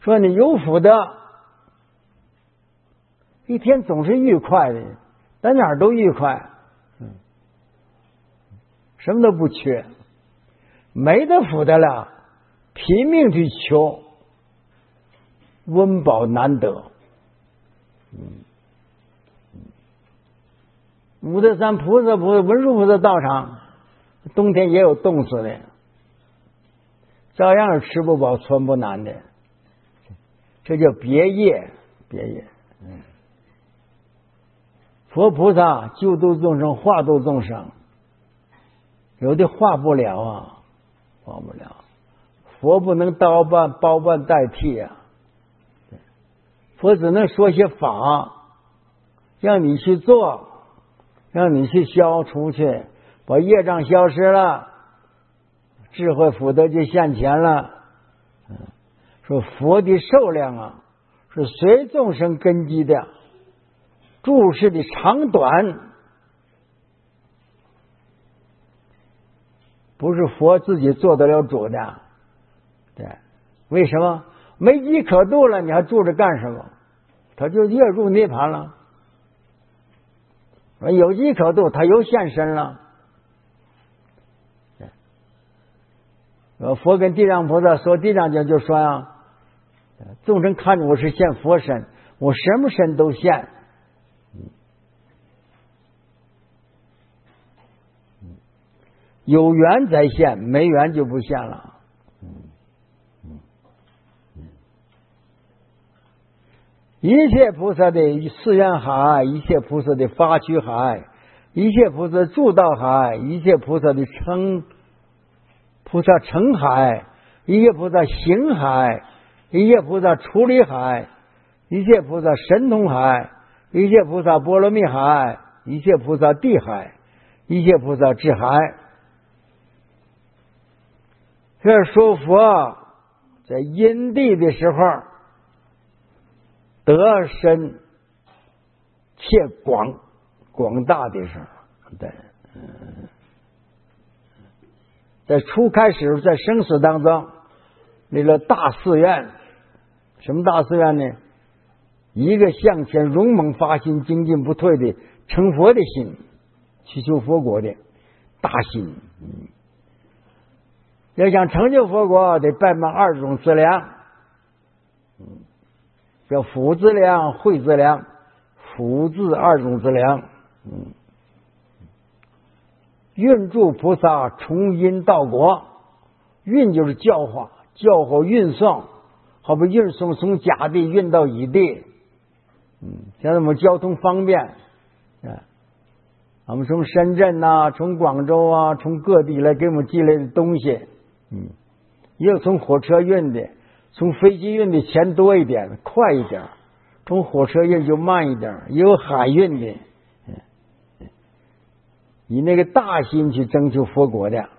说你有福的，一天总是愉快的，在哪儿都愉快，什么都不缺。没得福的了，拼命去求，温饱难得。五德山菩萨文殊菩萨道场，冬天也有冻死的，照样是吃不饱穿不暖的，这叫别业。佛菩萨救度众生，化度众生，有的化不了啊，化不了。佛不能包办代替啊，佛只能说些法，让你去做，让你去消除去，把业障消失了，智慧福德就现前了。说佛的寿量啊，是随众生根基的，注释的长短不是佛自己做得了主的。对，为什么？没机可度了，你还住着干什么？他就越入涅槃了。有机可度，他又现身了。佛跟地藏菩萨说，地藏经就说啊，众生看着我是现佛身，我什么身都现。有缘才现，没缘就不现了。一切菩萨的誓愿海，一切菩萨的发趣海，一切菩萨助道海，一切菩萨的菩萨成海，一切菩萨行海，一切菩萨处理海，一切菩萨神通海，一切菩萨波罗蜜海，一切菩萨地海，一切菩萨智海。这说佛在因地的时候得深且广大的时候，在初开始在生死当中立了大誓愿。什么大誓愿呢？一个向前勇猛发心，精进不退的成佛的心，去求佛国的大心。要想成就佛国，得拜满2种资粮，叫福资粮、慧资粮。福字2种资粮。运助菩萨从因到国，运就是教化运送，好比运送从甲地运到乙地。现在我们交通方便，我们从深圳啊，从广州啊，从各地来给我们寄来的东西。也有从火车运的，从飞机运的钱多一点，快一点；从火车运就慢一点。也有海运的，以那个大心去征求佛国的。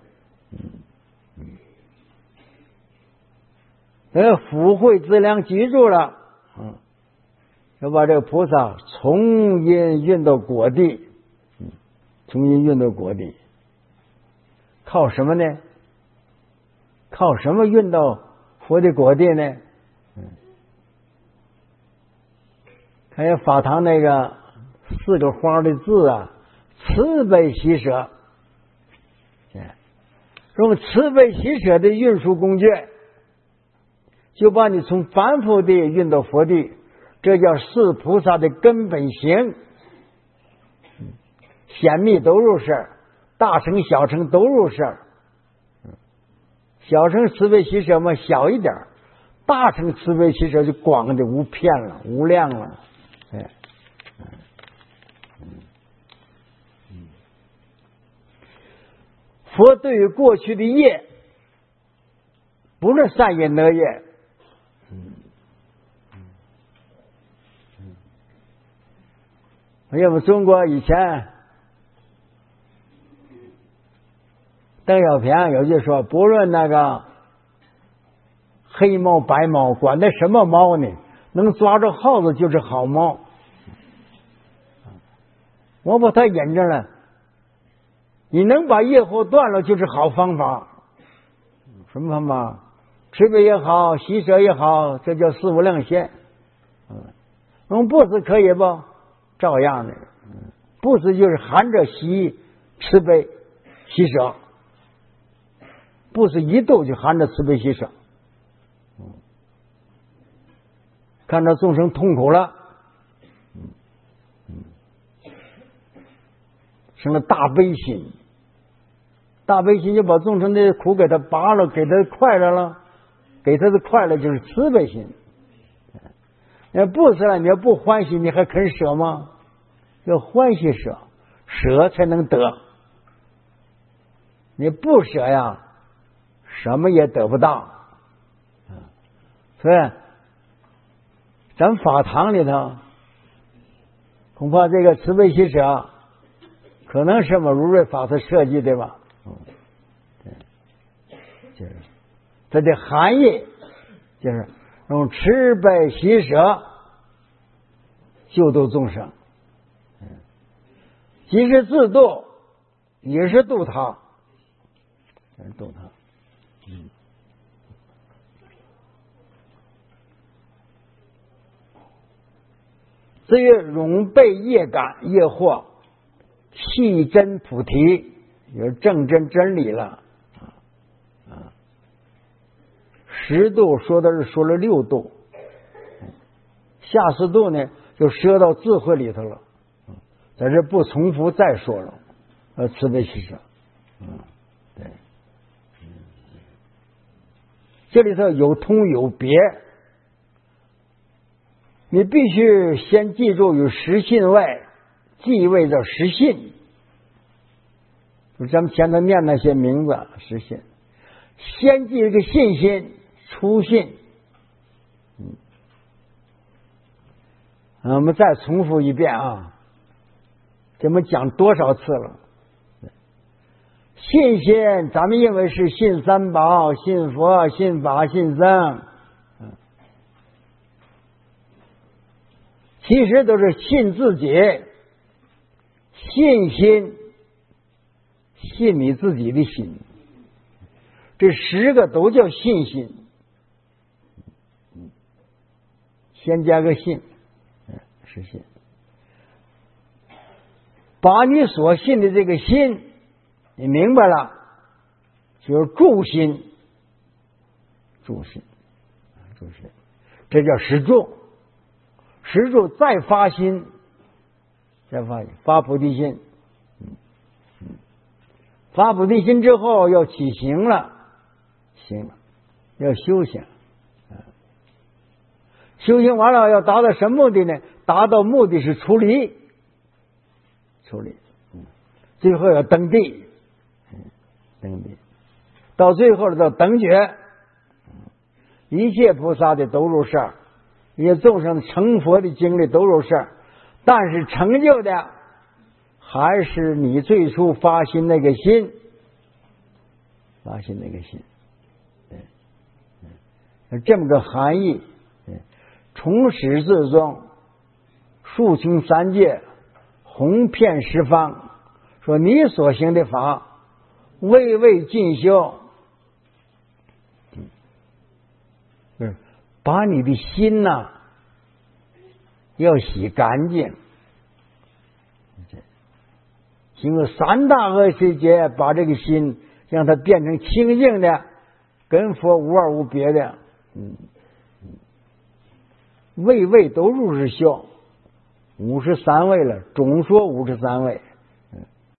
福慧资粮记住了，要把这个菩萨从因运到果地，从因运到果地，靠什么呢？靠什么运到佛的果地呢？看见法堂那个4个花的字啊，慈悲喜舍。用慈悲喜舍的运输工具，就把你从凡夫地运到佛地，这叫是菩萨的根本行。显密都入事，大乘小乘都入事。小乘慈悲喜舍嘛小一点，大乘慈悲喜舍就广的无边了，无量了。佛对于过去的业，不是善业恶业，我们中国以前邓小平有句说，不论那个黑猫白猫，管它什么猫呢，能抓着耗子就是好猫。我把它引着了，你能把业火断了就是好方法。什么方法？ 慈悲也好，喜舍也好，这叫四无量心。布施可以不？照样的。布施就是含着喜、慈悲、喜舍。布施一度就含着慈悲喜舍。看到众生痛苦了，成了大悲心。大悲心就把众生的苦给他拔了，给他快乐了，给他的快乐就是慈悲心。你要布施了，你要不欢喜，你还肯舍吗？要欢喜舍，舍才能得。你不舍呀，什么也得不到。所以咱法堂里头，恐怕这个慈悲喜舍，可能是我们如来法师设计的吧？对，就是它的含义，就是用慈悲喜舍救度众生，即是自度，也是度他，度他。至于容备业感业惑，细真菩提，有正真真理了。十度说的是说了六度，下四度呢就说到智慧里头了，在这不重复再说了。慈悲喜舍，对，这里头有通有别。你必须先记住有实信位，即位叫实信。就咱们前头念那些名字，实信。先记一个信心，初信。我们再重复一遍啊，这么讲多少次了？信心，咱们认为是信三宝、信佛、信法、信僧。其实都是信自己，信心，信你自己的心，这10个都叫信心。先加个信，是信。把你所信的这个心，你明白了，就是助心，助心，助心，这叫实助。实助再发心，再发心，发菩提心。发菩提心之后要起行了，行了，要修行。修行完了要达到什么目的呢？达到目的是出离，出离。最后要登地，登地。到最后到等觉，一切菩萨的都入事儿。一些众生成佛的经历都有事儿，但是成就的还是你最初发心那个心，发心那个心，对，这么个含义。从始至终，肃清三界，弘遍十方，说你所行的法，未为尽修，把你的心呐，要洗干净，经过3大阿悉劫，把这个心让它变成清净的，跟佛无二无别的。位位都入是修，53位了，总说53位。